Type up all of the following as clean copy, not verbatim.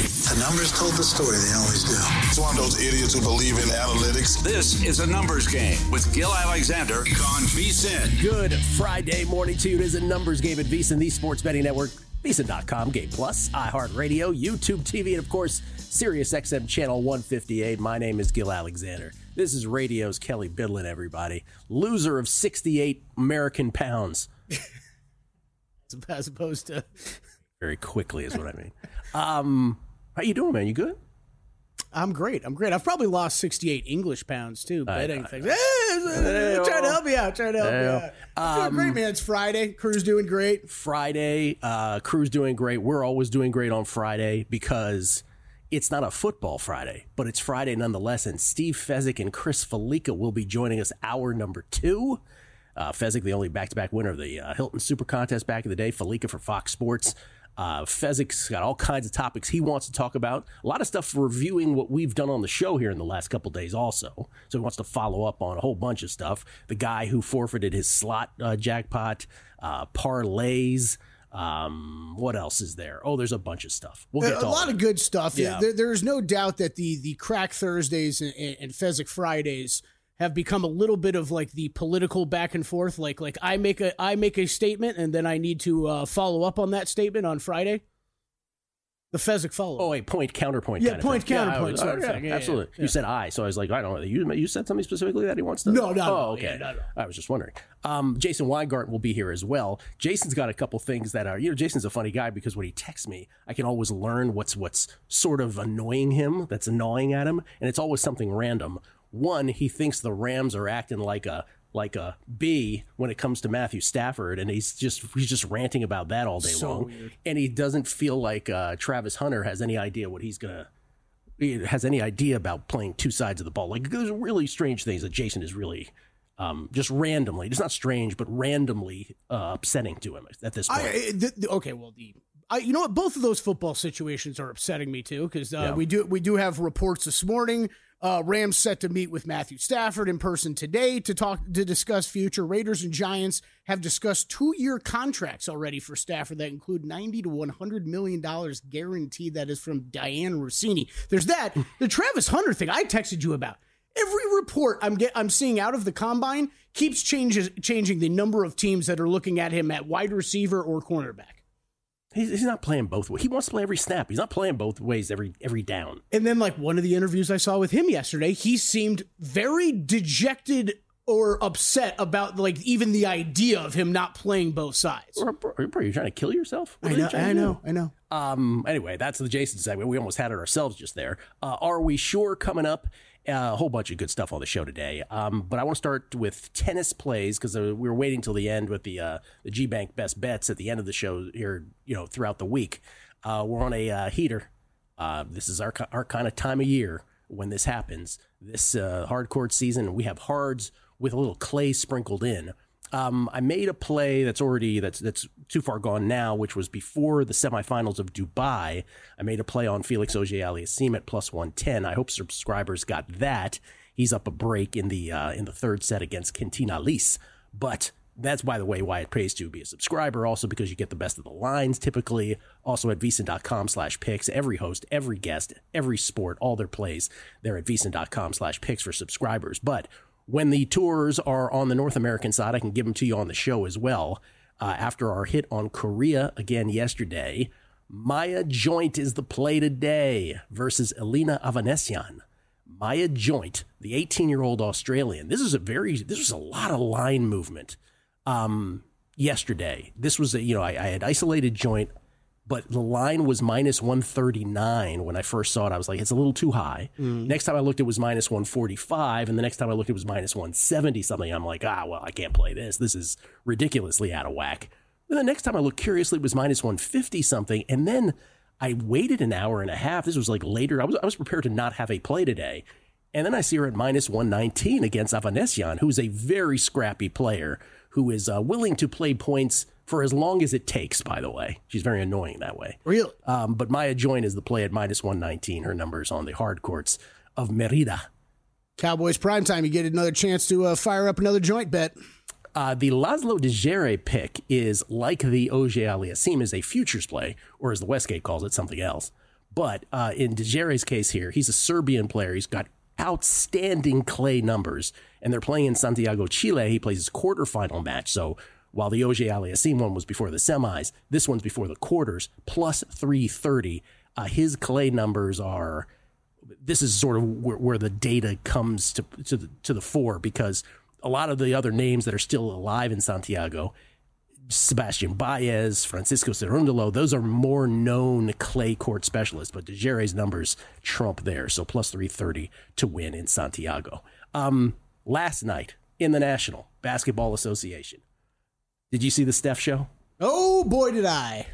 The numbers told the story. They always do. It's one of those idiots who believe in analytics. This is A Numbers Game with Gil Alexander on VSiN. Good Friday morning to you. It is A Numbers Game at VSiN, the sports betting network. VSiN.com, Game Plus, iHeartRadio, YouTube TV, and of course, Sirius XM Channel 158. My name is Gil Alexander. This is radio's Kelly Bidlin, everybody. Loser of 68 American pounds. As opposed to... Very quickly is what I mean. How you doing, man? You good? I'm great. I've probably lost 68 English pounds, too, betting things. Trying to help you out. I'm doing great, man. It's Friday. Crew's doing great. Crew's doing great. We're always doing great on Friday because it's not a football Friday, but it's Friday nonetheless, and Steve Fezzik and Chris Felica will be joining us hour number 2. Fezzik, the only back-to-back winner of the Hilton Super Contest back in the day, Felica for Fox Sports. Fezzik's got all kinds of topics he wants to talk about. A lot of stuff reviewing what we've done on the show here in the last couple days also. So he wants to follow up on a whole bunch of stuff. The guy who forfeited his slot jackpot, parlays. What else is there? Oh, there's a bunch of stuff. We'll get to a lot of good stuff. Yeah. There's no doubt that the Crack Thursdays and Fezzik Fridays have become a little bit of like the political back and forth. Like I make a statement and then I need to follow up on that statement on Friday. The Fezzik follow. Oh, a point counterpoint. Yeah, kind point of thing. counterpoint. Sort of thing. Yeah, absolutely. Yeah. You said I, so I was like, I don't know. You said something specifically that he wants to. No. Oh, okay. Yeah, no. I was just wondering. Jason Weingart will be here as well. Jason's got a couple things that are. Jason's a funny guy because when he texts me, I can always learn what's sort of annoying him. That's annoying at him, and it's always something random. One, he thinks the Rams are acting like a B when it comes to Matthew Stafford, and he's just ranting about that all day long. Weird. And he doesn't feel like Travis Hunter has any idea about playing two sides of the ball. Like, there's really strange things that Jason is really just randomly. It's not strange, but randomly upsetting to him at this point. You know what? Both of those football situations are upsetting me too, because we do have reports this morning. Rams set to meet with Matthew Stafford in person today to discuss future. Raiders and Giants have discussed 2-year contracts already for Stafford that include $90 to $100 million guaranteed. That is from Diane Rossini. There's that. The Travis Hunter thing I texted you about. Every report I'm seeing out of the combine keeps changing the number of teams that are looking at him at wide receiver or cornerback. He's not playing both ways. He wants to play every snap. He's not playing both ways every down. And then, like, one of the interviews I saw with him yesterday, he seemed very dejected or upset about, like, even the idea of him not playing both sides. Are you trying to kill yourself? I know. Anyway, that's the Jason segment. We almost had it ourselves just there. Are we sure coming up? A whole bunch of good stuff on the show today. But I want to start with tennis plays because we were waiting till the end with the G-Bank Best Bets at the end of the show here, throughout the week. We're on a heater. This is our kind of time of year when this happens. This hard court season, we have hards with a little clay sprinkled in. I made a play that's too far gone now, which was before the semifinals of Dubai. I made a play on Felix Auger-Aliassime at plus 110. I hope subscribers got that. He's up a break in the third set against Quintina Lis. But that's, by the way, why it pays to be a subscriber. Also because you get the best of the lines typically. Also at VSiN.com/picks. Every host, every guest, every sport, all their plays. They're at VSiN.com/picks for subscribers. But when the tours are on the North American side, I can give them to you on the show as well. After our hit on Korea again yesterday, Maya Joint is the play today versus Elina Avanesian. Maya Joint, the 18-year-old Australian. This was a lot of line movement yesterday. This was I had isolated Joint, but the line was minus 139 when I first saw it. I was like, it's a little too high. Next time I looked, it was minus 145. And the next time I looked, it was minus 170 something. I'm like, I can't play this. This is ridiculously out of whack. Then the next time I looked curiously, it was minus 150 something. And then I waited an hour and a half. This was like later. I was prepared to not have a play today. And then I see her at minus 119 against Avanesian, who is a very scrappy player who is willing to play points for as long as it takes, by the way. She's very annoying that way. Really? But Maya Joint is the play at minus 119. Her numbers on the hard courts of Merida. Cowboys primetime. You get another chance to fire up another joint bet. The Laszlo Djere pick is like the Auger-Aliassime is a futures play, or as the Westgate calls it, something else. But in Dejere's case here, he's a Serbian player. He's got outstanding clay numbers, and they're playing in Santiago, Chile. He plays his quarterfinal match. So while the Oje Aliassime one was before the semis, this one's before the quarters, plus 330. His clay numbers are, this is sort of where the data comes to the fore, because a lot of the other names that are still alive in Santiago, Sebastian Baez, Francisco Cerundolo, those are more known clay court specialists, but Dejere's numbers trump there. So plus 330 to win in Santiago. Last night in the National Basketball Association, did you see the Steph show? Oh, boy, did I.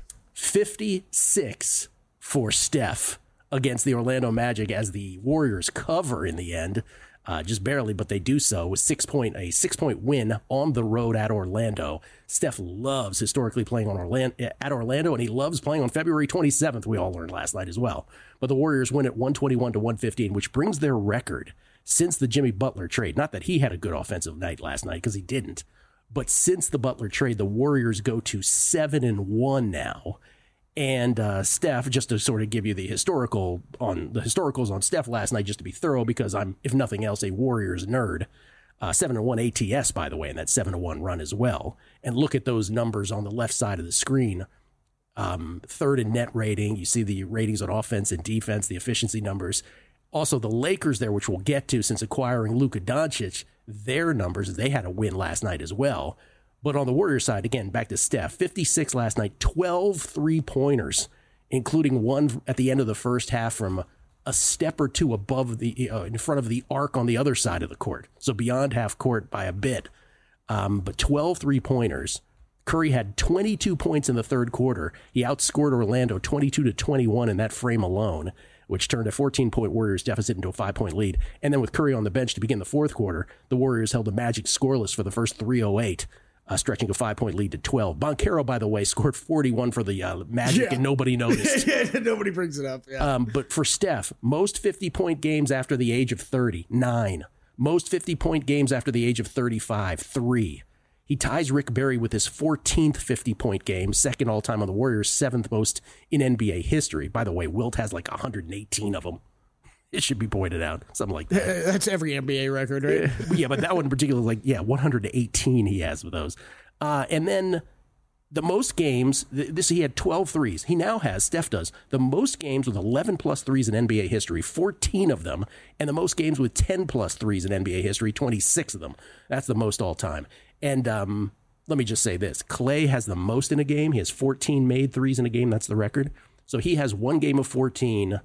56 for Steph against the Orlando Magic as the Warriors cover in the end. Just barely, but they do so with a 6-point win on the road at Orlando. Steph loves historically playing at Orlando, and he loves playing on February 27th, we all learned last night as well. But the Warriors win at 121-115, which brings their record since the Jimmy Butler trade. Not that he had a good offensive night last night, because he didn't. But since the Butler trade, the Warriors go to 7-1 now. And Steph, just to sort of give you the historicals on Steph last night, just to be thorough, because I'm, if nothing else, a Warriors nerd. 7-1 ATS, by the way, and that 7-1 run as well. And look at those numbers on the left side of the screen. Third in net rating. You see the ratings on offense and defense, the efficiency numbers. Also, the Lakers there, which we'll get to since acquiring Luka Doncic, their numbers, they had a win last night as well. But on the Warriors side, again, back to Steph, 56 last night, 12 3-pointers, including one at the end of the first half from a step or two above in front of the arc on the other side of the court. So beyond half court by a bit. But 12 3-pointers. Curry had 22 points in the third quarter. He outscored Orlando 22-21 in that frame alone, which turned a 14-point Warriors deficit into a 5-point lead. And then with Curry on the bench to begin the fourth quarter, the Warriors held the Magic scoreless for the first 3:08. Stretching a 5-point lead to 12. Banchero, by the way, scored 41 for the Magic, and nobody noticed. Nobody brings it up. Yeah. But for Steph, most 50-point games after the age of 30, 9. Most 50-point games after the age of 35, 3. He ties Rick Barry with his 14th 50-point game, second all-time on the Warriors, 7th most in NBA history. By the way, Wilt has like 118 of them. It should be pointed out, something like that. That's every NBA record, right? Yeah, but that one in particular, 118 he has with those. And then the most games, he had 12 threes. He now has, Steph does, the most games with 11-plus threes in NBA history, 14 of them, and the most games with 10-plus threes in NBA history, 26 of them. That's the most all-time. And let me just say this. Klay has the most in a game. He has 14 made threes in a game. That's the record. So he has one game of 14,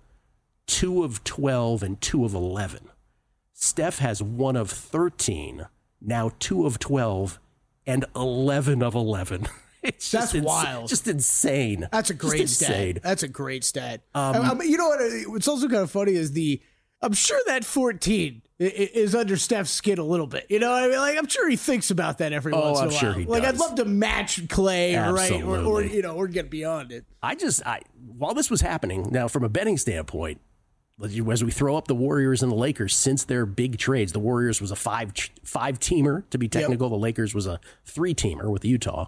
2 of 12, and 2 of 11. Steph has 1 of 13, now 2 of 12, and 11 of 11. That's wild. Just insane. That's a great stat. That's a great stat. You know what? What's also kind of funny is I'm sure that 14 is under Steph's skin a little bit. You know what I mean? I'm sure he thinks about that every once in a while. I'm sure he does. I'd love to match Klay, Absolutely. right? Or get beyond it. While this was happening, now from a betting standpoint, as we throw up the Warriors and the Lakers since their big trades, the Warriors was a five-teamer, to be technical. Yep. The Lakers was a 3-teamer with Utah.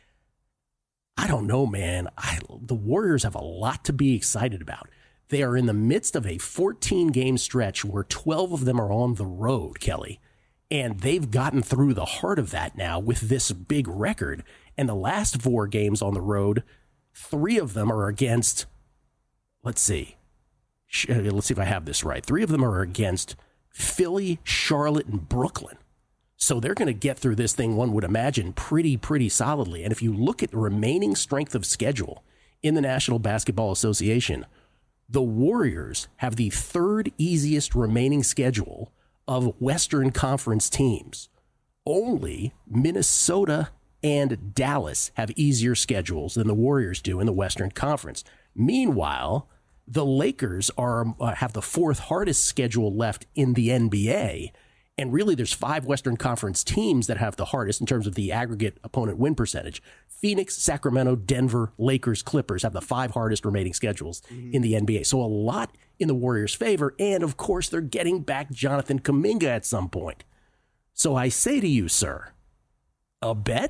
I don't know, man. The Warriors have a lot to be excited about. They are in the midst of a 14-game stretch where 12 of them are on the road, Kelly. And they've gotten through the heart of that now with this big record. And the last 4 games on the road, 3 of them are against, let's see if I have this right. 3 of them are against Philly, Charlotte, and Brooklyn. So they're going to get through this thing, one would imagine, pretty solidly. And if you look at the remaining strength of schedule in the National Basketball Association, the Warriors have the 3rd easiest remaining schedule of Western Conference teams. Only Minnesota and Dallas have easier schedules than the Warriors do in the Western Conference. Meanwhile, the Lakers have the 4th hardest schedule left in the NBA. And really, there's 5 Western Conference teams that have the hardest in terms of the aggregate opponent win percentage. Phoenix, Sacramento, Denver, Lakers, Clippers have the 5 hardest remaining schedules in the NBA. So a lot in the Warriors' favor. And, of course, they're getting back Jonathan Kuminga at some point. So I say to you, sir, a bet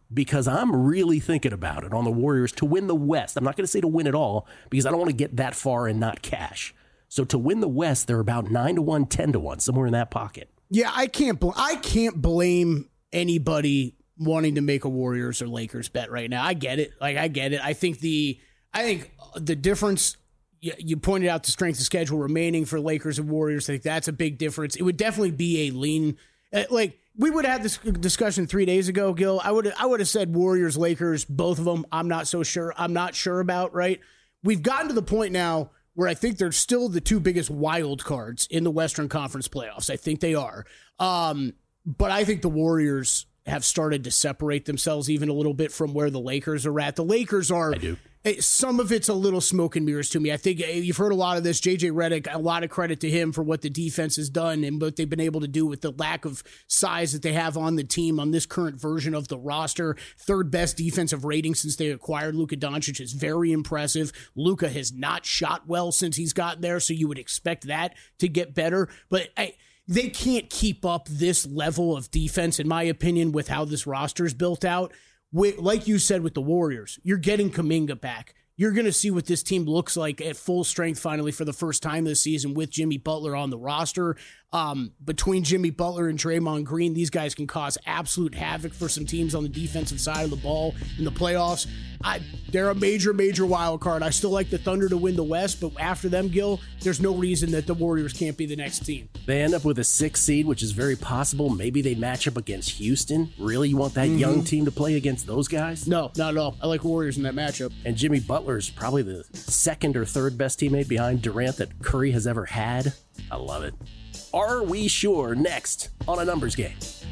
because I'm really thinking about it on the Warriors to win the West. I'm not going to say to win it all because I don't want to get that far and not cash. So to win the West, they're about 9-1, 10-1, somewhere in that pocket. Yeah, I can't blame anybody wanting to make a Warriors or Lakers bet right now. I get it. I get it. I think the difference, you pointed out the strength of schedule remaining for Lakers and Warriors. I think that's a big difference. It would definitely be a lean. We would have had this discussion 3 days ago, Gil. I would have said Warriors, Lakers, both of them. I'm not sure about, right? We've gotten to the point now where I think they're still the two biggest wild cards in the Western Conference playoffs. I think they are. But I think the Warriors have started to separate themselves even a little bit from where the Lakers are at. The Lakers are... I do. Some of it's a little smoke and mirrors to me. I think you've heard a lot of this. JJ Redick, a lot of credit to him for what the defense has done and what they've been able to do with the lack of size that they have on the team on this current version of the roster. Third best defensive rating since they acquired Luka Doncic is very impressive. Luka has not shot well since he's gotten there, so you would expect that to get better. But they can't keep up this level of defense, in my opinion, with how this roster is built out. Like you said with the Warriors, you're getting Kuminga back. You're going to see what this team looks like at full strength finally for the first time this season with Jimmy Butler on the roster. Between Jimmy Butler and Draymond Green, these guys can cause absolute havoc for some teams on the defensive side of the ball in the playoffs. They're a major, major wild card. I still like the Thunder to win the West, but after them, Gil, there's no reason that the Warriors can't be the next team. They end up with a 6th seed, which is very possible. Maybe they match up against Houston. Really? You want that young team to play against those guys? No, not at all. I like Warriors in that matchup. And Jimmy Butler's probably the second or third best teammate behind Durant that Curry has ever had. I love it. Are we sure? Next on A Numbers Game.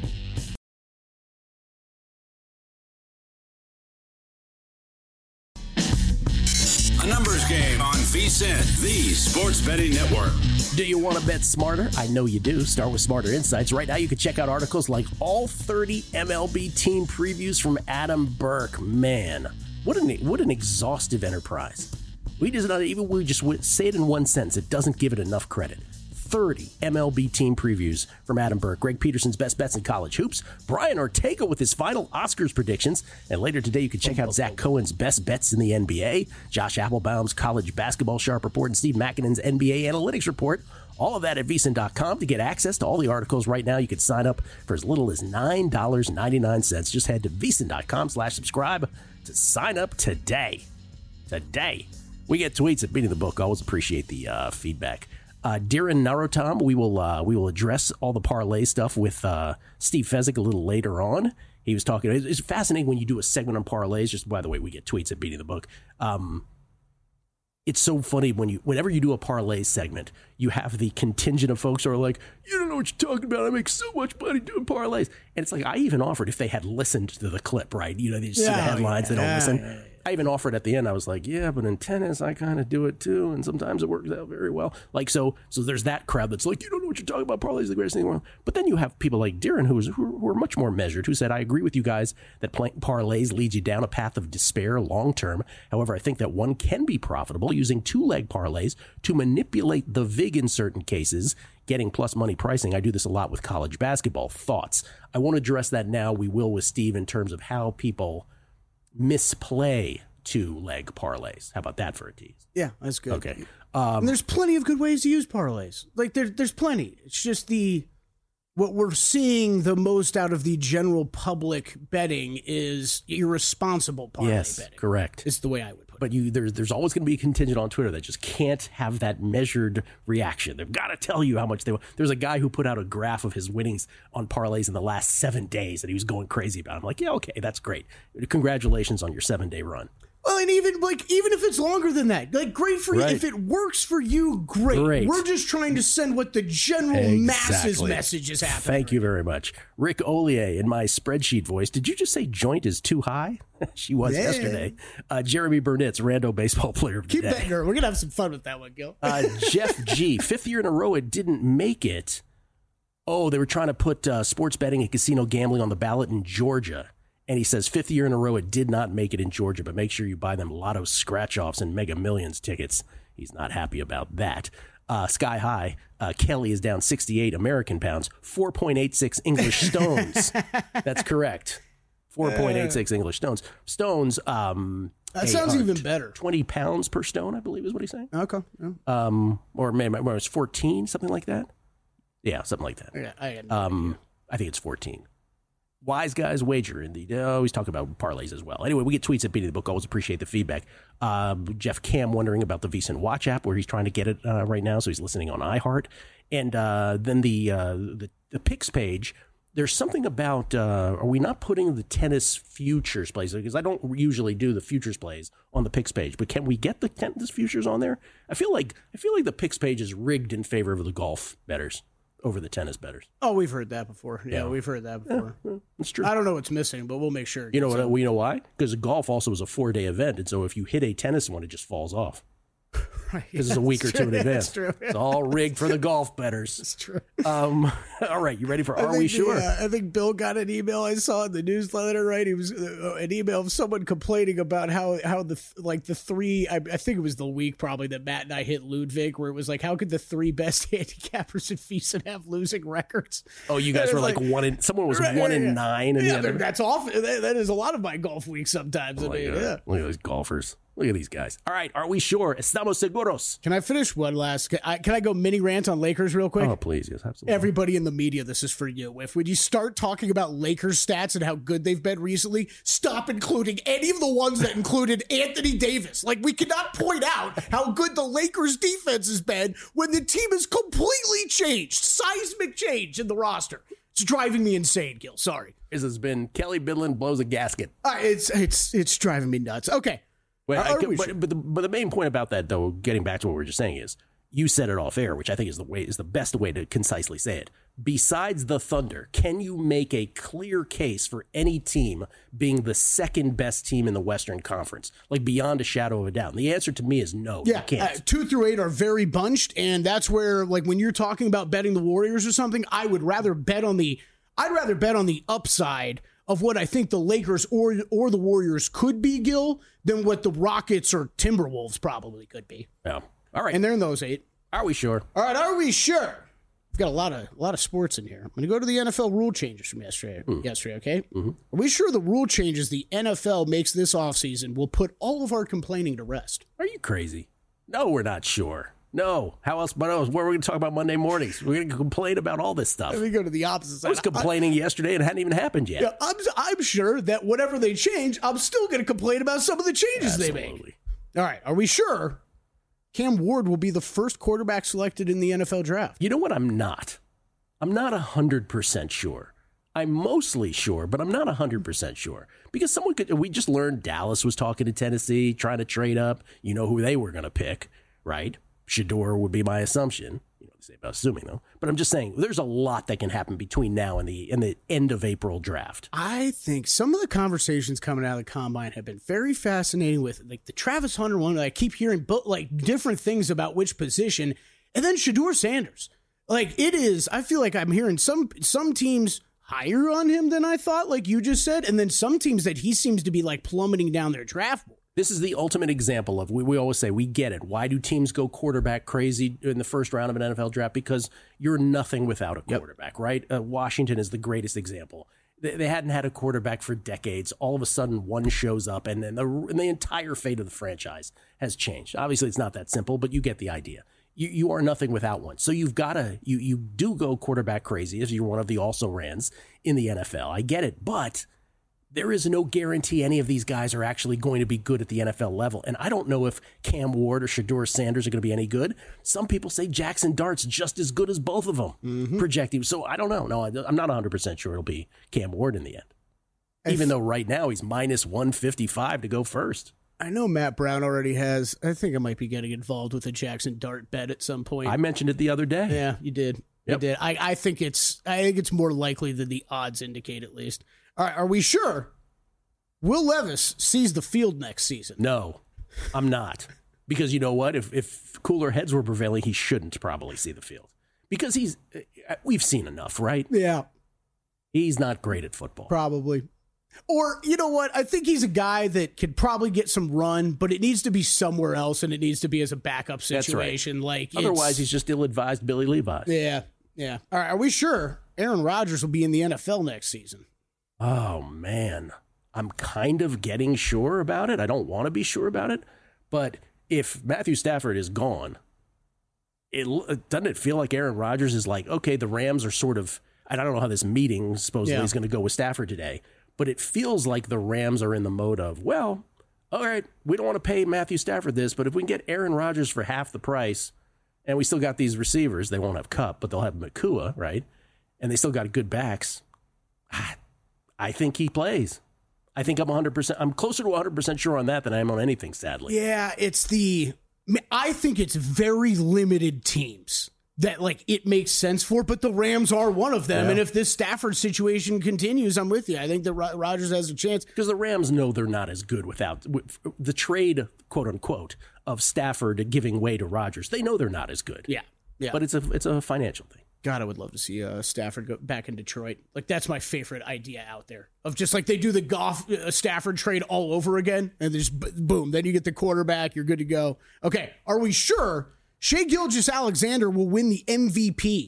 A Numbers Game on VSiN, the Sports Betting Network. Do you want to bet smarter? I know you do. Start with Smarter Insights. Right now you can check out articles like all 30 MLB team previews from Adam Burke. Man, what an exhaustive enterprise. We just say it in one sentence. It doesn't give it enough credit. 30 MLB team previews from Adam Burke, Greg Peterson's best bets in college hoops, Brian Ortega with his final Oscars predictions, and later today you can check out Zach Cohen's best bets in the NBA, Josh Applebaum's college basketball sharp report, and Steve Makinen's NBA analytics report. All of that at VSiN.com. To get access to all the articles right now, you can sign up for as little as $9.99. Just head to VSiN.com/subscribe to sign up today. We get tweets at Beating the Book. Always appreciate the feedback. Dhiren Narottam, we will address all the parlay stuff with Steve Fezzik a little later on. He was talking. It's fascinating when you do a segment on parlays. Just by the way, we get tweets at Beating the Book. It's so funny whenever you do a parlay segment, you have the contingent of folks who are like, you don't know what you're talking about. I make so much money doing parlays. And it's like, I even offered if they had listened to the clip, right? You know, they just see the headlines, they don't listen. Yeah. I even offered at the end, I was like, yeah, but in tennis, I kind of do it too. And sometimes it works out very well. Like, so there's that crowd that's like, you don't know what you're talking about. Parlays are the greatest thing in the world. But then you have people like Dhiren who are much more measured, who said, I agree with you guys that playing parlays leads you down a path of despair long term. However, I think that one can be profitable using 2-leg parlays to manipulate the VIG in certain cases, getting plus money pricing. I do this a lot with college basketball. Thoughts? I won't address that now. We will with Steve in terms of how people misplay 2-leg parlays. How about that for a tease? Yeah, that's good. Okay. And there's plenty of good ways to use parlays. Like there's plenty. It's just what we're seeing the most out of the general public betting is irresponsible parlay betting. Yes, correct. It's the way I would put it. But there's always going to be a contingent on Twitter that just can't have that measured reaction. They've got to tell you how much they won. There's a guy who put out a graph of his winnings on parlays in the last 7 days that he was going crazy about. I'm like, yeah, okay, that's great. Congratulations on your 7-day run. Well, and even if it's longer than that, great for you. If it works for you, great. We're just trying to send what the general masses message is happening. Thank you very much. Rick Ollier in my spreadsheet voice. Did you just say joint is too high? She was yesterday. Jeremy Burnett's rando baseball player of the day. Keep betting her. We're going to have some fun with that one, Gil. Jeff G. 5th year in a row it didn't make it. Oh, they were trying to put sports betting and casino gambling on the ballot in Georgia. And he says 5th year in a row it did not make it in Georgia, but make sure you buy them Lotto scratch-offs and Mega Millions tickets. He's not happy about that. Sky High, Kelly is down 68 American pounds, 4.86 English stones. That's correct. 4.86 English stones. Stones, that sounds even better. 20 pounds per stone, I believe is what he's saying. Okay. Yeah. Or maybe it was 14, something like that. Yeah, something like that. Yeah, I had no idea. I think it's 14. Wise guys wager in the. He's talking about parlays as well. Anyway, we get tweets at Beating the Book. Always appreciate the feedback. Jeff Cam wondering about the VSiN Watch app where he's trying to get it right now, so he's listening on iHeart. And then the picks page. There's something about are we not putting the tennis futures plays, because I don't usually do the futures plays on the picks page, but can we get the tennis futures on there? I feel like the picks page is rigged in favor of the golf bettors over the tennis bettors. Oh, we've heard that before. Yeah, we've heard that before. Yeah, that's true. I don't know what's missing, but we'll make sure. You know what? You know why? Because golf also is a 4-day event, and so if you hit a tennis one, it just falls off. Because it's a week or two in advance. True. It's all rigged for the golf bettors. That's true. All right, you ready for Are We Sure? I think Bill got an email I saw in the newsletter, right? He was an email of someone complaining about how the three, I think it was the week probably that Matt and I hit Ludwig, where it was like, how could the three best handicappers in VSiN have losing records? Oh, you guys were like someone was 1 in 9. And yeah, that's awful. That is a lot of my golf weeks sometimes. Oh, yeah. Look at these golfers. Look at these guys. All right, are we sure? Estamos seguros. Can I finish one last? Can I go mini rant on Lakers real quick? Oh, please. Yes, absolutely. Everybody in the media, this is for you. When you start talking about Lakers stats and how good they've been recently, stop including any of the ones that included Anthony Davis. Like, we cannot point out how good the Lakers defense has been when the team has completely changed. Seismic change in the roster. It's driving me insane, Gil. Sorry. This has been Kelly Bidlin blows a gasket. It's driving me nuts. Okay. But the main point about that, though, getting back to what we were just saying, is you said it off air, which I think is the best way to concisely say it. Besides the Thunder, can you make a clear case for any team being the second best team in the Western Conference, like beyond a shadow of a doubt? And the answer to me is no. Yeah, you can't. 2 through 8 are very bunched, and that's where, like, when you're talking about betting the Warriors or something, I'd rather bet on the upside of what I think the Lakers or the Warriors could be, Gil, than what the Rockets or Timberwolves probably could be. Yeah. All right. And they're in those 8. Are we sure? All right, are we sure? We've got a lot of sports in here. I'm going to go to the NFL rule changes from yesterday, okay? Mm-hmm. Are we sure the rule changes the NFL makes this offseason will put all of our complaining to rest? Are you crazy? No, we're not sure. No. How else? But what are we going to talk about Monday mornings? We're going to complain about all this stuff. Let me go to the opposite side. I was complaining yesterday and it hadn't even happened yet. Yeah, I'm sure that whatever they change, I'm still going to complain about some of the changes they make. All right. Are we sure Cam Ward will be the first quarterback selected in the NFL draft? You know what? I'm not 100% sure. I'm mostly sure, but I'm not 100% sure. Because we just learned Dallas was talking to Tennessee, trying to trade up. You know who they were going to pick, right? Shedeur would be my assumption. You know what they say about assuming, though. But I'm just saying, there's a lot that can happen between now and the end of April draft. I think some of the conversations coming out of the combine have been very fascinating with, like, the Travis Hunter one. I keep hearing different things about which position. And then Shedeur Sanders. Like, it is, I feel like I'm hearing some teams higher on him than I thought, like you just said. And then some teams that he seems to be, like, plummeting down their draft board. This is the ultimate example of, we always say, we get it. Why do teams go quarterback crazy in the first round of an NFL draft? Because you're nothing without a quarterback, right? Washington is the greatest example. They hadn't had a quarterback for decades. All of a sudden, one shows up, and then the entire fate of the franchise has changed. Obviously, it's not that simple, but you get the idea. You are nothing without one. So you've got to, you do go quarterback crazy if you're one of the also-rans in the NFL. I get it, but there is no guarantee any of these guys are actually going to be good at the NFL level. And I don't know if Cam Ward or Shedeur Sanders are going to be any good. Some people say Jackson Dart's just as good as both of them, projecting. So I don't know. No, I'm not 100% sure it'll be Cam Ward in the end. Even though right now he's minus 155 to go first. I know Matt Brown already has. I think I might be getting involved with a Jackson Dart bet at some point. I mentioned it the other day. Yeah, you did. Yep. You did. I think it's more likely than the odds indicate, at least. All right, are we sure Will Levis sees the field next season? No, I'm not. Because you know what? If cooler heads were prevailing, he shouldn't probably see the field. Because we've seen enough, right? Yeah. He's not great at football. Probably. Or, you know what? I think he's a guy that could probably get some run, but it needs to be somewhere else, and it needs to be as a backup situation. That's right. Like, otherwise, he's just ill-advised Billy Levi. Yeah. All right, are we sure Aaron Rodgers will be in the NFL next season? Oh, man. I'm kind of getting sure about it. I don't want to be sure about it. But if Matthew Stafford is gone, doesn't it feel like Aaron Rodgers is like, okay, the Rams are sort of, I don't know how this meeting supposedly is going to go with Stafford today, but it feels like the Rams are in the mode of, well, all right, we don't want to pay Matthew Stafford this, but if we can get Aaron Rodgers for half the price, and we still got these receivers, they won't have Kupp, but they'll have Nakua, right? And they still got good backs. I think he plays. I think I'm 100%. I'm closer to 100% sure on that than I am on anything, sadly. Yeah, I think it's very limited teams that like it makes sense for, but the Rams are one of them. Yeah. And if this Stafford situation continues, I'm with you. I think that Rodgers has a chance. Because the Rams know they're not as good without the trade, quote unquote, of Stafford giving way to Rodgers. They know they're not as good. Yeah. But it's a financial thing. God, I would love to see Stafford go back in Detroit. Like, that's my favorite idea out there. Of just like they do the Goff Stafford trade all over again, and just boom, then you get the quarterback, you're good to go. Okay, are we sure Shai Gilgeous-Alexander will win the MVP?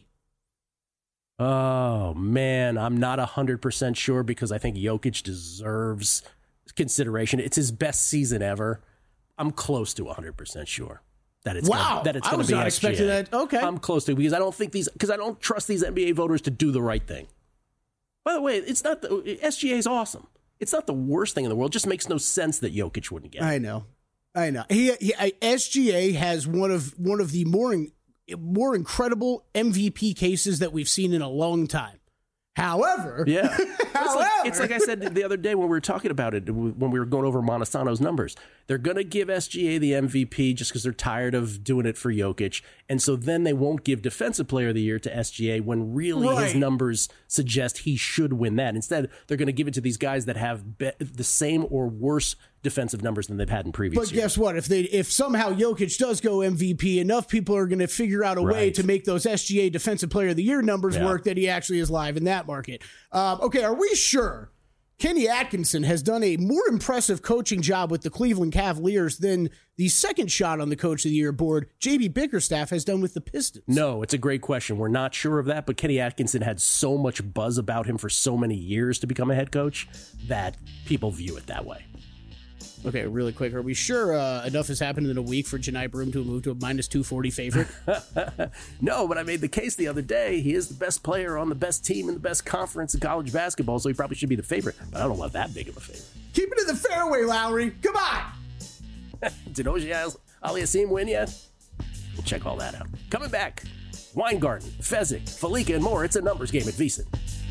Oh, man, I'm not 100% sure because I think Jokic deserves consideration. It's his best season ever. I'm close to 100% sure. That it's going to be SGA. I was not expecting that. Okay. I'm close to, because I don't trust these NBA voters to do the right thing. By the way, SGA is awesome. It's not the worst thing in the world. It just makes no sense that Jokic wouldn't get it. I know. SGA has one of the more incredible MVP cases that we've seen in a long time. However, it's like I said the other day when we were talking about it, when we were going over Montesano's numbers. They're going to give SGA the MVP just because they're tired of doing it for Jokic. And so then they won't give Defensive Player of the Year to SGA when really his numbers suggest he should win that. Instead, they're going to give it to these guys that have the same or worse defensive numbers than they've had in previous years. But guess what? If somehow Jokic does go MVP, enough people are going to figure out a way to make those SGA Defensive Player of the Year numbers work that he actually is live in that market. Okay, are we sure Kenny Atkinson has done a more impressive coaching job with the Cleveland Cavaliers than the second shot on the Coach of the Year board, J.B. Bickerstaff, has done with the Pistons? No, it's a great question. We're not sure of that, but Kenny Atkinson had so much buzz about him for so many years to become a head coach that people view it that way. Okay, really quick. Are we sure enough has happened in a week for Janai Broom to move to a -240 favorite? No, but I made the case the other day. He is the best player on the best team in the best conference in college basketball, so he probably should be the favorite. But I don't want that big of a favorite. Keep it in the fairway, Lowry. Come on. Did OJ Aliassime win yet? We'll check all that out. Coming back, Weingarten, Fezzik, Falika, and more. It's a numbers game at VSiN.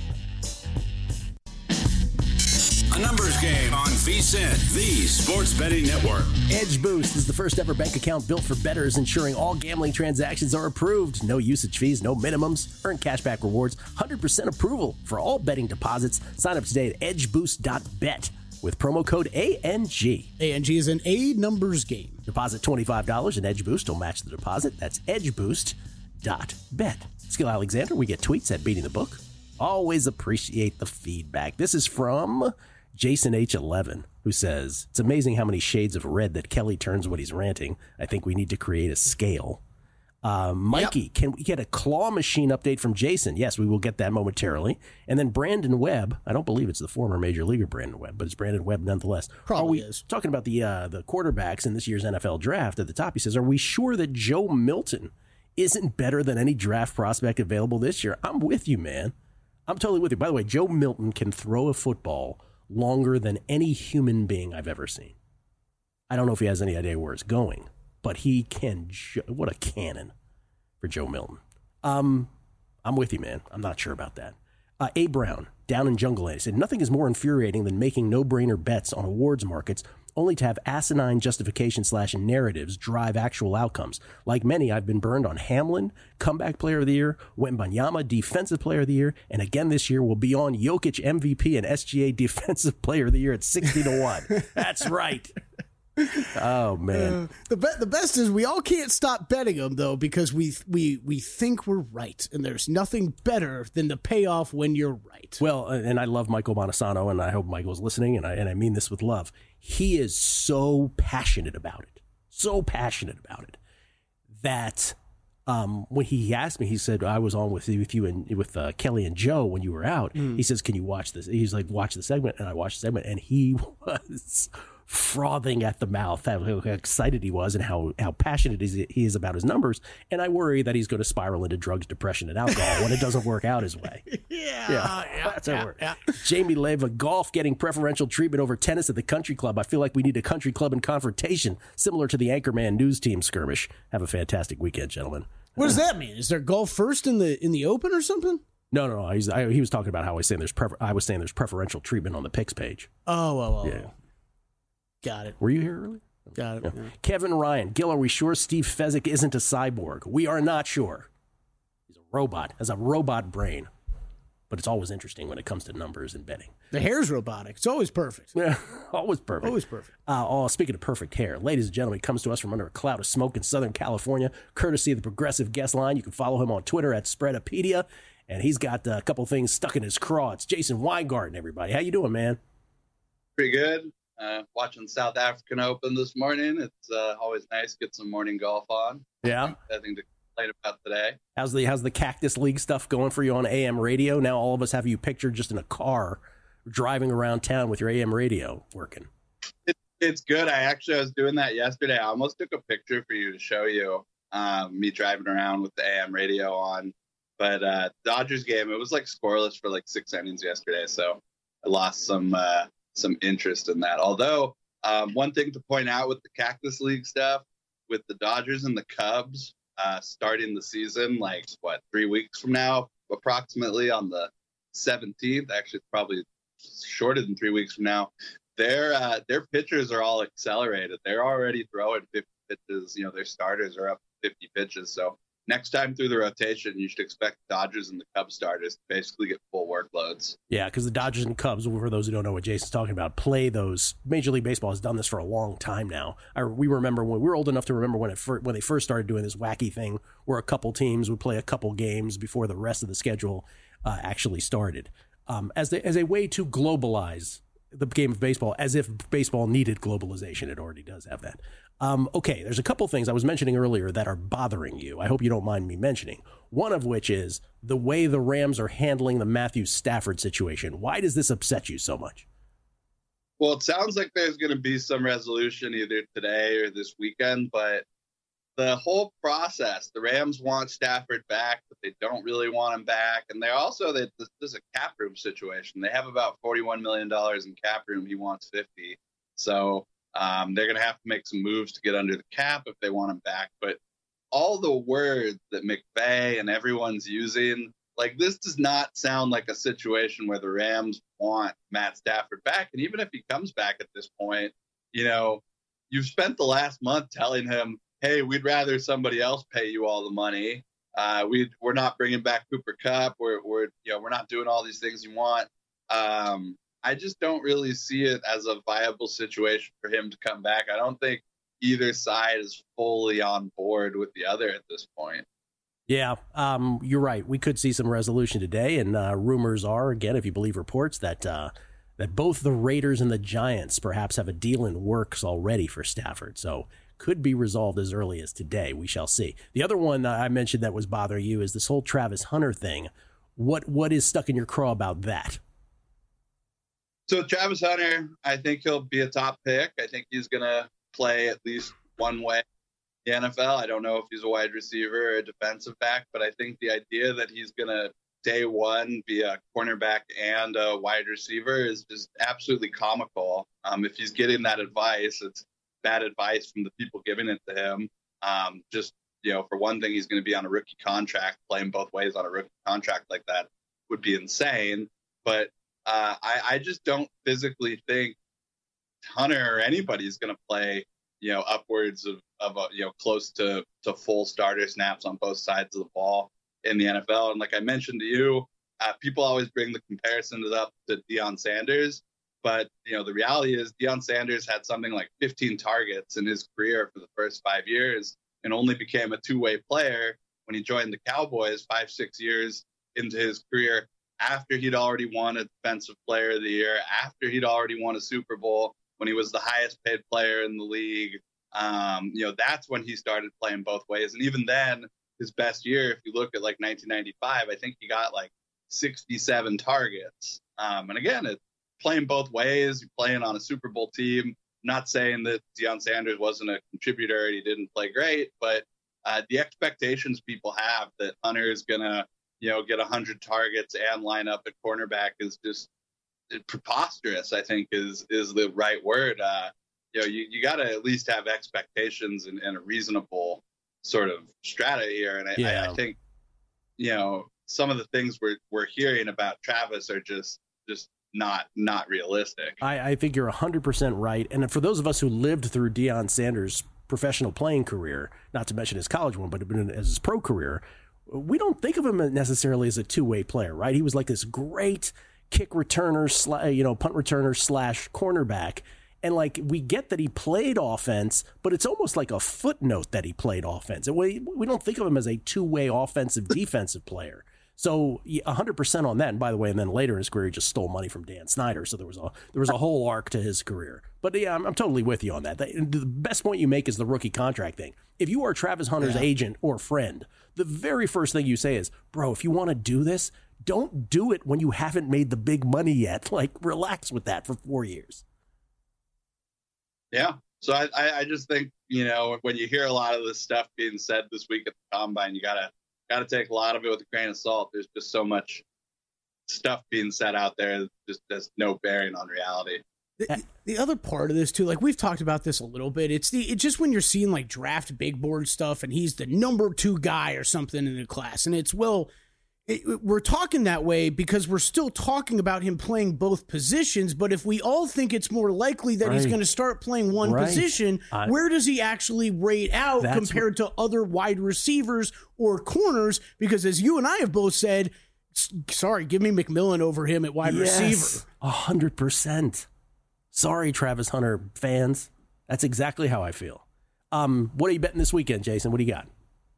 A numbers game on VSiN, the sports betting network. Edge Boost is the first ever bank account built for bettors, ensuring all gambling transactions are approved. No usage fees, no minimums. Earn cashback rewards, 100% approval for all betting deposits. Sign up today at edgeboost.bet with promo code ANG. ANG is an A numbers game. Deposit $25 and Edge Boost will match the deposit. That's edgeboost.bet. Skill Alexander, we get tweets at Beating the Book. Always appreciate the feedback. This is from Jason H11, who says, it's amazing how many shades of red that Kelly turns when he's ranting. I think we need to create a scale. Mikey, Can we get a claw machine update from Jason? Yes, we will get that momentarily. And then Brandon Webb, I don't believe it's the former Major Leaguer Brandon Webb, but it's Brandon Webb nonetheless. Probably is. Talking about the quarterbacks in this year's NFL draft at the top, he says, are we sure that Joe Milton isn't better than any draft prospect available this year? I'm with you, man. I'm totally with you. By the way, Joe Milton can throw a football longer than any human being I've ever seen. I don't know if he has any idea where it's going, but he can. What a cannon for Joe Milton. I'm with you, man. I'm not sure about that. A. Brown, down in Jungle Land, said, nothing is more infuriating than making no-brainer bets on awards markets only to have asinine justification/narratives drive actual outcomes. Like many, I've been burned on Hamlin, Comeback Player of the Year, Wembanyama, Defensive Player of the Year, and again this year will be on Jokic MVP and SGA Defensive Player of the Year at 60-1. That's right. Oh, man. The best is we all can't stop betting them, though, because we think we're right, and there's nothing better than the payoff when you're right. Well, and I love Michael Montesano, and I hope Michael's listening, and I mean this with love. He is so passionate about it, that When he asked me, he said, I was on with you and with Kelly and Joe when you were out. He says, can you watch this? He's like, watch the segment. And I watched the segment, and he was frothing at the mouth, how excited he was and how passionate he is about his numbers. And I worry that he's going to spiral into drugs, depression, and alcohol when it doesn't work out his way. That's how it works. Jamie Leva, golf getting preferential treatment over tennis at the country club. I feel like we need a country club in confrontation, similar to the Anchorman news team skirmish. Have a fantastic weekend, gentlemen. What does that mean? Is there golf first in the Open or something? No. He was talking about how I was saying there's preferential treatment on the picks page. Oh. Yeah. Got it. Were you here earlier? Got it. Yeah. Kevin Ryan, Gil, are we sure Steve Fezzik isn't a cyborg? We are not sure. He's a robot, has a robot brain. But it's always interesting when it comes to numbers and betting. The hair's robotic. It's always perfect. Yeah, always perfect. Always perfect. Speaking of perfect hair, ladies and gentlemen, it comes to us from under a cloud of smoke in Southern California, courtesy of the Progressive Guest Line. You can follow him on Twitter at Spreadopedia, and he's got a couple things stuck in his craw. It's Jason Weingarten, everybody. How you doing, man? Pretty good. Watching South African Open this morning. It's always nice to get some morning golf on. Yeah. Nothing to complain about today. How's the Cactus League stuff going for you on AM radio? Now all of us have you pictured just in a car driving around town with your AM radio working. It's good. I was doing that yesterday. I almost took a picture for you to show you me driving around with the AM radio on. But Dodgers game, it was like scoreless for like 6 innings yesterday. So I lost some interest in that. Although one thing to point out with the Cactus League stuff, with the Dodgers and the Cubs starting the season, 3 weeks from now, approximately on the 17th, actually it's probably shorter than 3 weeks from now, their pitchers are all accelerated. They're already throwing 50 pitches. Their starters are up 50 pitches. So next time through the rotation, you should expect Dodgers and the Cubs starters to basically get full workloads. Yeah, because the Dodgers and Cubs, for those who don't know what Jason's talking about, play those. Major League Baseball has done this for a long time now. We remember when we were old enough to remember when they first started doing this wacky thing where a couple teams would play a couple games before the rest of the schedule actually started, as a way to globalize the game of baseball, as if baseball needed globalization. It already does have that. Okay, there's a couple things I was mentioning earlier that are bothering you. I hope you don't mind me mentioning. One of which is the way the Rams are handling the Matthew Stafford situation. Why does this upset you so much? Well, it sounds like there's going to be some resolution either today or this weekend, but the whole process, the Rams want Stafford back, but they don't really want him back. And they're also, this is a cap room situation. They have about $41 million in cap room. He wants 50. So they're going to have to make some moves to get under the cap if they want him back. But all the words that McVay and everyone's using, this does not sound like a situation where the Rams want Matt Stafford back. And even if he comes back at this point, you've spent the last month telling him, hey, we'd rather somebody else pay you all the money. We're not bringing back Cooper Kupp. We're not doing all these things you want. I just don't really see it as a viable situation for him to come back. I don't think either side is fully on board with the other at this point. Yeah, you're right. We could see some resolution today, and rumors are, again, if you believe reports, that both the Raiders and the Giants perhaps have a deal in works already for Stafford. So could be resolved as early as today. We shall see. The other one I mentioned that was bothering you is this whole Travis Hunter thing. What is stuck in your craw about that? So Travis Hunter, I think he'll be a top pick. I think he's going to play at least one way in the NFL. I don't know if he's a wide receiver or a defensive back, but I think the idea that he's going to day one be a cornerback and a wide receiver is just absolutely comical. If he's getting that advice, it's bad advice from the people giving it to him. For one thing, he's going to be on a rookie contract. Playing both ways on a rookie contract like that would be insane. But I just don't physically think Hunter or anybody's going to play, upwards of close to full starter snaps on both sides of the ball in the NFL. And like I mentioned to you, people always bring the comparison to Deion Sanders. But, the reality is Deion Sanders had something like 15 targets in his career for the first 5 years and only became a two-way player when he joined the Cowboys 5-6 years into his career, after he'd already won a Defensive Player of the Year, after he'd already won a Super Bowl, when he was the highest paid player in the league. That's when he started playing both ways. And even then, his best year, if you look at like 1995, I think he got like 67 targets. And again, it's playing both ways. You're playing on a Super Bowl team. I'm not saying that Deion Sanders wasn't a contributor and he didn't play great, but the expectations people have that Hunter is going to, get 100 targets and line up at cornerback is just preposterous, I think is the right word. You got to at least have expectations and a reasonable sort of strata here. And I think, some of the things we're hearing about Travis are just not realistic. I think you're 100% right. And for those of us who lived through Deion Sanders' professional playing career, not to mention his college one, but as his pro career, we don't think of him necessarily as a two-way player, right? He was like this great kick returner, punt returner / cornerback. And like, we get that he played offense, but it's almost like a footnote that he played offense. We don't think of him as a two-way offensive defensive player. So 100% on that. And by the way, and then later in his career, he just stole money from Dan Snyder. So there was a whole arc to his career. But yeah, I'm totally with you on that. The best point you make is the rookie contract thing. If you are Travis Hunter's agent or friend, the very first thing you say is, bro, if you want to do this, don't do it when you haven't made the big money yet. Like, relax with that for 4 years. Yeah. So I just think, when you hear a lot of this stuff being said this week at the Combine, you gotta take a lot of it with a grain of salt. There's just so much stuff being said out there that just has no bearing on reality. The other part of this too, like we've talked about this a little bit, it's just when you're seeing like draft big board stuff and he's the number 2 guy or something in the class, and it's we're talking that way because we're still talking about him playing both positions. But if we all think it's more likely that he's going to start playing one position, where does he actually rate out compared to other wide receivers or corners? Because as you and I have both said, sorry, give me McMillan over him at wide receiver. 100%. Sorry, Travis Hunter fans. That's exactly how I feel. What are you betting this weekend, Jason? What do you got?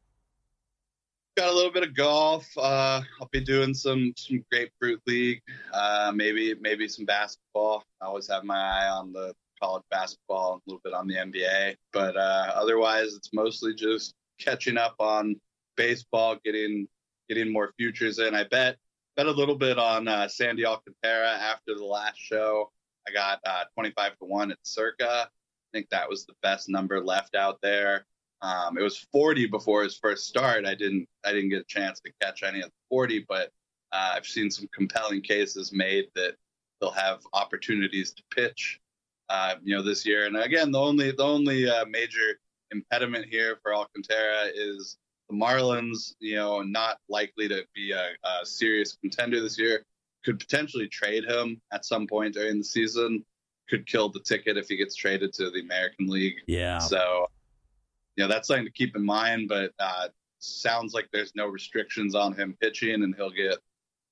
Got a little bit of golf. I'll be doing some grapefruit league. Maybe some basketball. I always have my eye on the college basketball, a little bit on the NBA. But otherwise, it's mostly just catching up on baseball, getting more futures in. I bet a little bit on Sandy Alcantara after the last show. I got 25-1 at Circa. I think that was the best number left out there. It was 40 before his first start. I didn't get a chance to catch any of the 40, but I've seen some compelling cases made that they'll have opportunities to pitch, this year. And again, the only major impediment here for Alcantara is the Marlins, not likely to be a serious contender this year. Could potentially trade him at some point during the season. Could kill the ticket if he gets traded to the American League. Yeah. So, that's something to keep in mind, but sounds like there's no restrictions on him pitching, and he'll get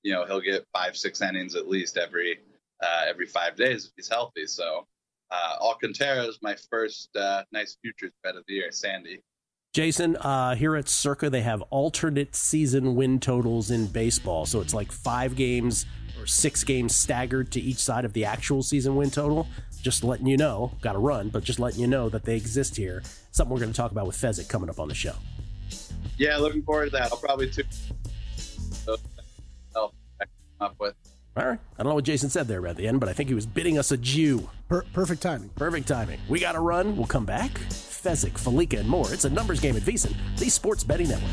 5-6 innings at least every 5 days if he's healthy. So Alcantara is my first nice futures bet of the year, Sandy. Jason, here at Circa, they have alternate season win totals in baseball. So it's like 5 games or 6 games staggered to each side of the actual season win total. Just letting you know, got to run, but just letting you know that they exist here. Something we're going to talk about with Fezzik coming up on the show. Yeah, looking forward to that. I'll probably help up with. All right. I don't know what Jason said there at the end, but I think he was bidding us adieu. Perfect timing. Perfect timing. We got to run. We'll come back. Fezzik, Falika, and more. It's a numbers game at VSiN, the Sports Betting Network.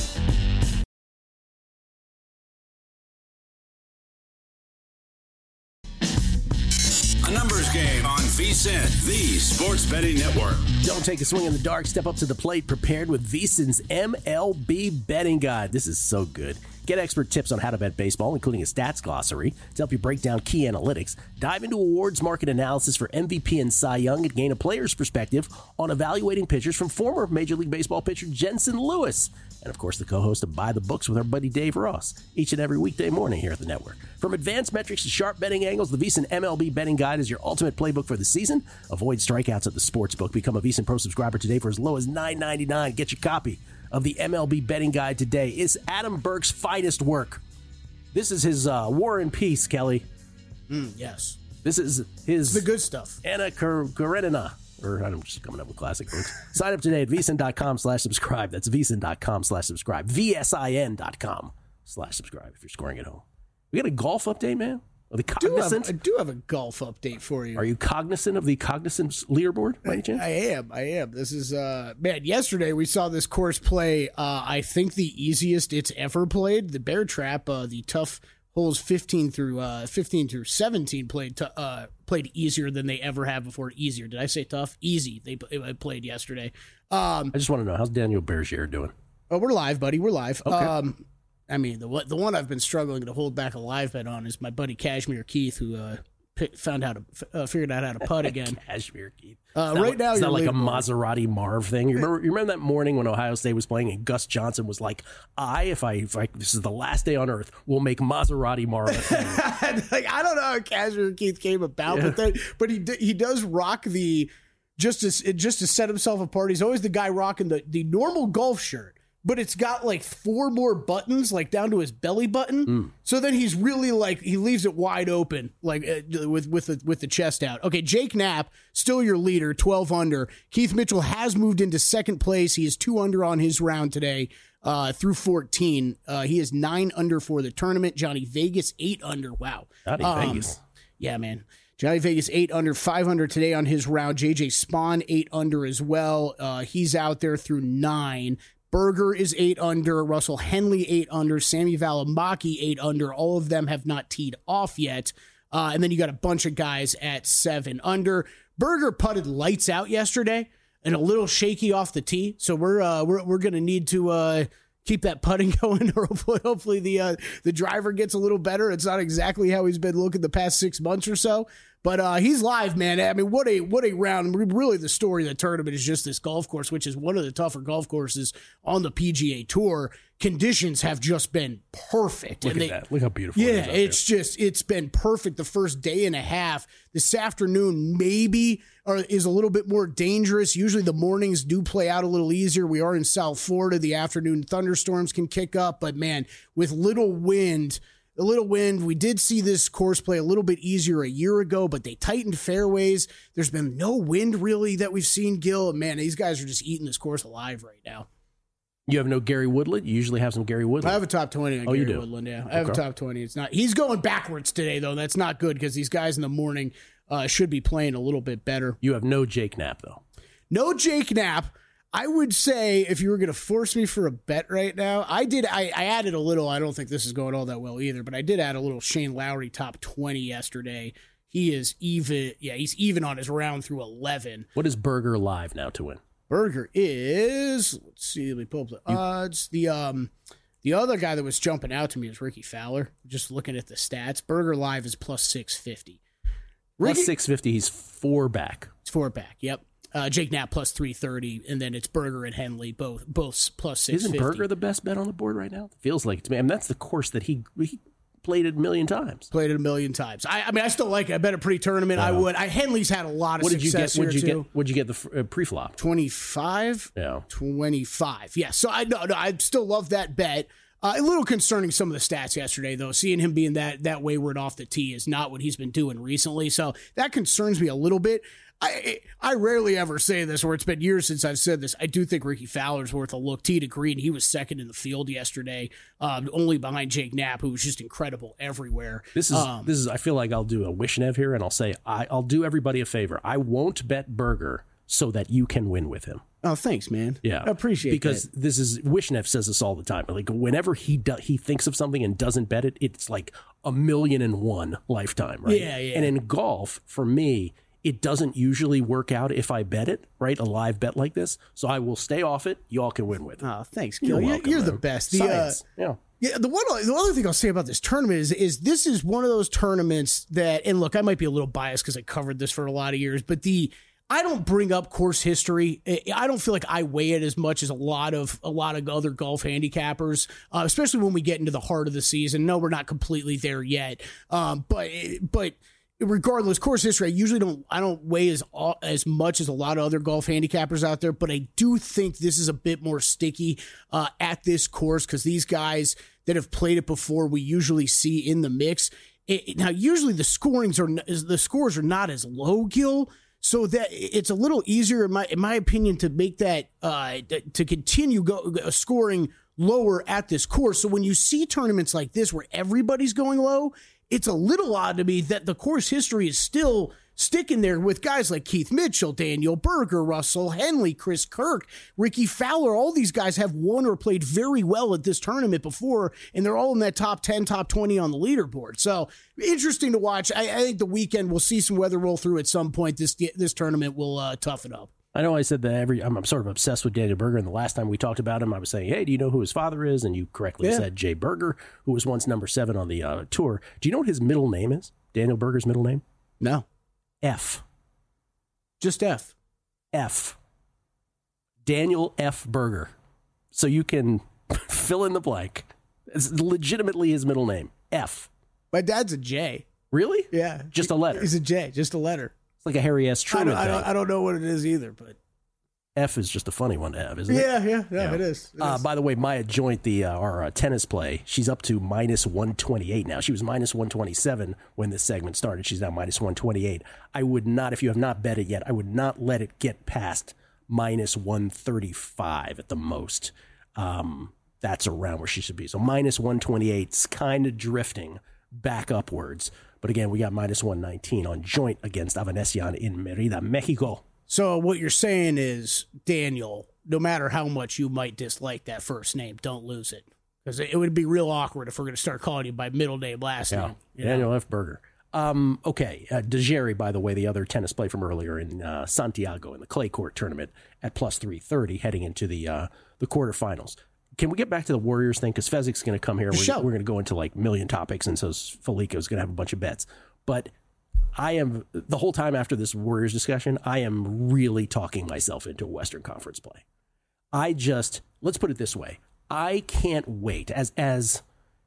Numbers game on VSiN, the Sports Betting Network. Don't take a swing in the dark. Step up to the plate prepared with VSiN's MLB Betting Guide. This is so good. Get expert tips on how to bet baseball, including a stats glossary to help you break down key analytics. Dive into awards market analysis for MVP and Cy Young and gain a player's perspective on evaluating pitchers from former Major League Baseball pitcher Jensen Lewis. And, of course, the co-host of Buy the Books with our buddy Dave Ross, each and every weekday morning here at the network. From advanced metrics to sharp betting angles, the VSiN MLB Betting Guide is your ultimate playbook for the season. Avoid strikeouts at the sportsbook. Become a VSiN Pro subscriber today for as low as $9.99. Get your copy of the MLB Betting Guide today. It's Adam Burke's finest work. This is his War and Peace, Kelly. Yes. This is his... The good stuff. Anna Karenina. Or I'm just coming up with classic things. Sign up today at vsin.com/subscribe. That's vsin.com/subscribe. VSIN.com/subscribe if you're scoring at home. We got a golf update, man? Are they cognizant? I do have a golf update for you. Are you cognizant of the Cognizant leaderboard by any chance? I am. This is, man, yesterday we saw this course play, I think the easiest it's ever played. The Bear Trap, the tough holes 15 through 17 played easier than they ever have before. Easier. Did I say tough? Easy. They played yesterday. I just want to know, how's Daniel Bergier doing? Oh, we're live, buddy. We're live. Okay. I mean, the one I've been struggling to hold back a live bet on is my buddy Cashmere Keith, who figured out how to putt again. Cashmere Keith. Right now, it's you're not like a Maserati Marv thing. You remember that morning when Ohio State was playing and Gus Johnson was like, if this is the last day on earth, we'll make Maserati Marv a thing. I don't know how Cashmere Keith came about, but he does rock the just to set himself apart. He's always the guy rocking the normal golf shirt, but it's got like 4 more buttons, like down to his belly button. So then he's really like, he leaves it wide open, like with the chest out. Okay, Jake Knapp, still your leader, 12 under. Keith Mitchell has moved into second place. He is 2 under on his round today through 14. He is 9 under for the tournament. Johnny Vegas, 8 under. Wow. Johnny Vegas. Yeah, man. Johnny Vegas, 8 under, 5 under today on his round. JJ Spawn, 8 under as well. He's out there through 9. Berger is 8 under. Russell Henley, 8 under. Sammy Valimaki, 8 under. All of them have not teed off yet. And then you got a bunch of guys at 7 under. Berger putted lights out yesterday and a little shaky off the tee. So we're going to need to keep that putting going, or hopefully the driver gets a little better. It's not exactly how he's been looking the past 6 months or so. But he's live, man. I mean, what a round. Really, the story of the tournament is just this golf course, which is one of the tougher golf courses on the PGA Tour. Conditions have just been perfect. Look at that. Look how beautiful it is. It's been perfect the first day and a half. This afternoon is a little bit more dangerous. Usually the mornings do play out a little easier. We are in South Florida. The afternoon thunderstorms can kick up. But, man, with little wind, we did see this course play a little bit easier a year ago, but they tightened fairways. There's been no wind really that we've seen, Gil. Man, these guys are just eating this course alive right now. You have no Gary Woodland? You usually have some Gary Woodland. I have a top 20 on Gary Woodland, yeah. I have a top 20. It's not. He's going backwards today, though. That's not good because these guys in the morning should be playing a little bit better. You have no Jake Knapp, though. No Jake Knapp. I would say if you were going to force me for a bet right now, I added a little. I don't think this is going all that well either, but I did add a little Shane Lowry top 20 yesterday. He is even. Yeah, he's even on his round through 11. What is Berger live now to win? Berger is, let's see, let me pull up the odds. The other guy that was jumping out to me is Ricky Fowler. Just looking at the stats, Berger live is plus 650. Plus 650, he's 4 back. It's 4 back, yep. Jake Knapp plus 330, and then it's Berger and Henley, both plus 650. Isn't Berger the best bet on the board right now? Feels like it to me. I mean, that's the course that he played it a million times. I mean, I still like it. I bet a pre-tournament. I would. Henley's had a lot of success here, too. What'd you get the pre-flop? 25? Yeah. 25. Yeah. So I still love that bet. A little concerning some of the stats yesterday, though. Seeing him being that wayward off the tee is not what he's been doing recently. So that concerns me a little bit. I rarely ever say this, or it's been years since I've said this. I do think Ricky Fowler's worth a look. Tee to green, he was second in the field yesterday, only behind Jake Knapp, who was just incredible everywhere. This is. I feel like I'll do a Wishnev here, and I'll say I'll do everybody a favor. I won't bet Berger so that you can win with him. Oh, thanks, man. Yeah, I appreciate it. Because this is Wishnev says this all the time. Like whenever he thinks of something and doesn't bet it, it's like 1,000,001 lifetime, right? Yeah. And in golf, for me, it doesn't usually work out if I bet it, right? A live bet like this. So I will stay off it. You all can win with it. Oh, thanks, Gil. You're the best. Science. Yeah, the other thing I'll say about this tournament is this is one of those tournaments that, and look, I might be a little biased because I covered this for a lot of years, but I don't bring up course history. I don't feel like I weigh it as much as a lot of other golf handicappers, especially when we get into the heart of the season. No, we're not completely there yet, but regardless, course history, I don't weigh as much as a lot of other golf handicappers out there, but I do think this is a bit more sticky at this course because these guys that have played it before, we usually see in the mix. Now, usually the scores are not as low, Gil. so that it's a little easier, in my opinion, to make that to continue scoring lower at this course. So when you see tournaments like this where everybody's going low, it's a little odd to me that the course history is still sticking there with guys like Keith Mitchell, Daniel Berger, Russell Henley, Chris Kirk, Ricky Fowler. All these guys have won or played very well at this tournament before, and they're all in that top 10, top 20 on the leaderboard. So interesting to watch. I think the weekend we'll see some weather roll through at some point. This tournament will toughen up. I know I said that I'm sort of obsessed with Daniel Berger, and the last time we talked about him, I was saying, hey, do you know who his father is? And you correctly said Jay Berger, who was once number 7 on the tour. Do you know what his middle name is? Daniel Berger's middle name? No. F. Just F. F. Daniel F. Berger. So you can fill in the blank. It's legitimately his middle name. F. My dad's a J. Really? Yeah. Just a letter. He's a J, just a letter. It's like a Harry S. Truman thing. I don't know what it is either, but F is just a funny one to have, isn't it? Yeah, it is. By the way, Maya Joint, our tennis play, she's up to minus 128 now. She was minus 127 when this segment started. She's now minus 128. I would not, if you have not bet it yet, I would not let it get past minus 135 at the most. That's around where she should be. So minus 128 is kind of drifting back upwards. But again, we got minus 119 on Joint against Avanesian in Merida, Mexico. So what you're saying is, Daniel, no matter how much you might dislike that first name, don't lose it. Because it would be real awkward if we're going to start calling you by middle name, last name. Daniel F. Berger. Okay, DeJerry, by the way, the other tennis play from earlier in Santiago in the clay court tournament at plus 330 heading into the quarterfinals. Can we get back to the Warriors thing? Because Fezzik's going to come here. We're going to go into like million topics, and so Felico's going to have a bunch of bets. But I am, the whole time after this Warriors discussion, I am really talking myself into a Western Conference play. Let's put it this way. I can't wait, as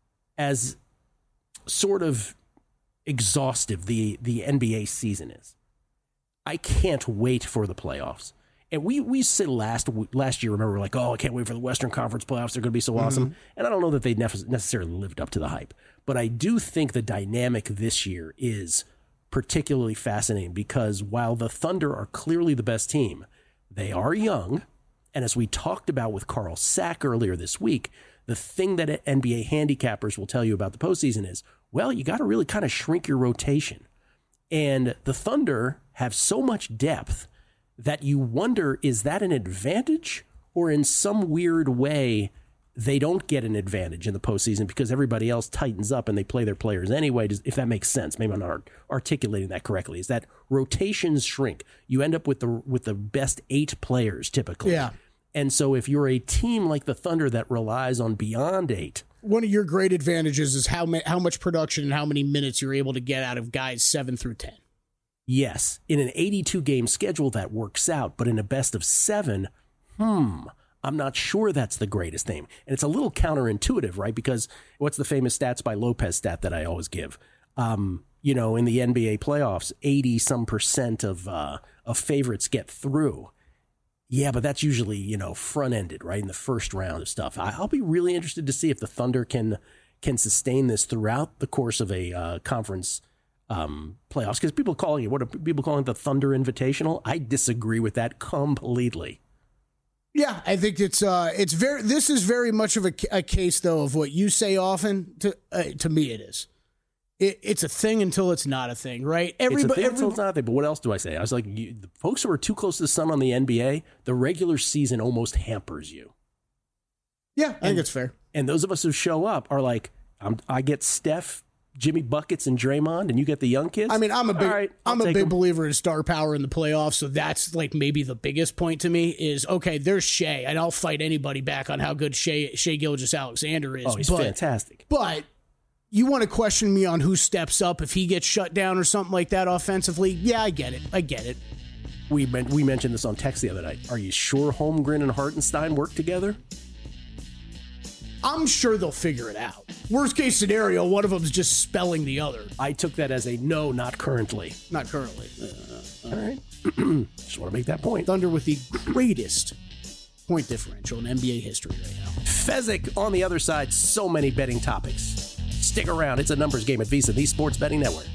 sort of exhaustive the NBA season is. I can't wait for the playoffs. And we said last year, remember, we're like, oh, I can't wait for the Western Conference playoffs. They're going to be so awesome. And I don't know that they necessarily lived up to the hype. But I do think the dynamic this year is particularly fascinating because while the Thunder are clearly the best team, they are young. And as we talked about with Carl Sack earlier this week, the thing that NBA handicappers will tell you about the postseason is, well, you got to really kind of shrink your rotation. And the Thunder have so much depth that you wonder, is that an advantage, or in some weird way they don't get an advantage in the postseason because everybody else tightens up and they play their players anyway, if that makes sense. Maybe I'm not articulating that correctly. Is that rotations shrink? You end up with the best 8 players typically. Yeah. And so if you're a team like the Thunder that relies on beyond 8, one of your great advantages is how much production and how many minutes you're able to get out of guys 7 through 10. Yes, in an 82-game schedule, that works out. But in a best of 7, I'm not sure that's the greatest thing. And it's a little counterintuitive, right? Because what's the famous Stats by Lopez stat that I always give? In the NBA playoffs, 80-some% of favorites get through. Yeah, but that's usually, front-ended, right, in the first round of stuff. I'll be really interested to see if the Thunder can sustain this throughout the course of a conference playoffs, because people calling it, what are people calling it, the Thunder Invitational? I disagree with that completely. Yeah, I think this is very much of a case though of what you say often. To me, it is. It's a thing until it's not a thing, right? It's a thing until it's not a thing. But what else do I say? I was like, the folks who are too close to the sun on the NBA, the regular season almost hampers you. Yeah, I think it's fair. And those of us who show up are like, I get Steph, Jimmy Buckets, and Draymond, and you get the young kids. I mean, I'm a big believer in star power in the playoffs, so that's like maybe the biggest point to me is, okay, there's Shea, and I'll fight anybody back on how good Shea Gilgeous-Alexander is. Oh, he's fantastic. But you want to question me on who steps up if he gets shut down or something like that offensively? Yeah, I get it. We mentioned this on text the other night. Are you sure Holmgren and Hartenstein work together? I'm sure they'll figure it out. Worst case scenario, one of them's just spelling the other. I took that as a no, not currently. Not currently. All right. Just want to make that point. Thunder with the greatest point differential in NBA history right now. Fezzik on the other side. So many betting topics. Stick around. It's a numbers game at VSiN, the Sports Betting Network.